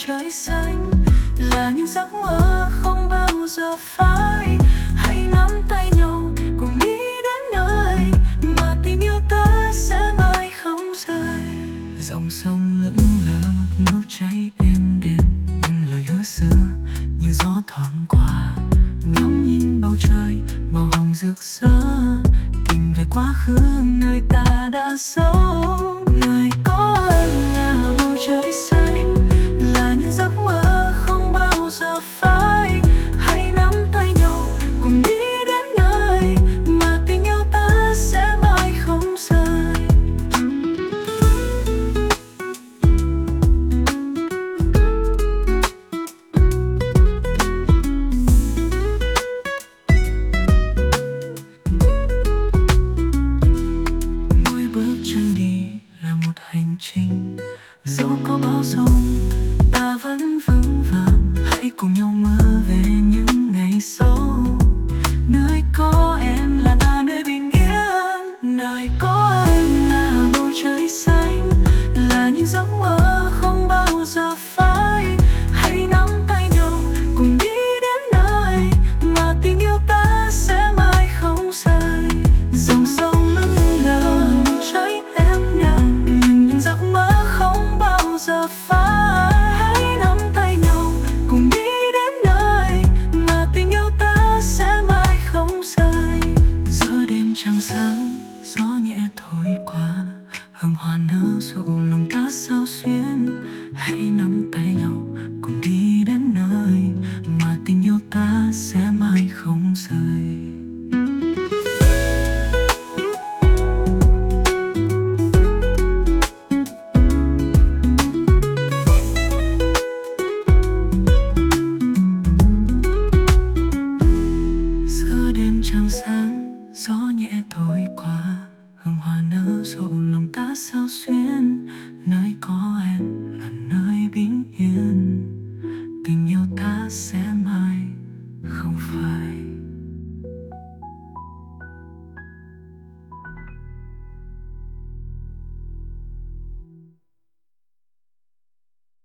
trời xanh là những giấc mơ không bao giờ phai. Hãy nắm tay nhau cùng đi đến nơi mà tình yêu ta sẽ mãi không rời. Dòng sông lững lờ nước chảy êm đềm, những lời hứa xưa như gió thoảng qua. Ngắm nhìn bầu trời màu hồng rực rỡ, tìm về quá khứ nơi ta đã sống. Nơi có em là bầu trời xanh, là những giấc mơ không bao giờ phai. Hãy nắm tay nhau cùng đi đến nơi mà tình yêu ta sẽ mãi không rời. Mỗi bước chân đi là một hành trình, dẫu có bão giông ta vẫn vững vàng. Hãy cùng nhau mơ về những ngày sau. Nơi có em là ta nơi bình yên, nơi có em là bầu trời xanh, là những giấc mơ không bao giờ phai. Hãy nắm tay nhau cùng đi đến nơi mà tình yêu ta sẽ mãi không rời. Dòng sông lững lờ cháy em nhàng, những giấc mơ không bao giờ phai. Hãy nắm tay nhau cùng đi đến nơi mà tình yêu ta sẽ mãi không rời. Giữa đêm trăng sáng gió nhẹ thổi qua, hương hoa nở rộ lòng ta sao xuyến. Hãy nắm tay nhau cùng đi đến nơi mà tình yêu ta sẽ mãi không rời. Giữa đêm trăng sáng gió nhẹ thổi qua, hương hoa nở rộ lòng ta sao xuyến. Nơi có em là nơi bình yên.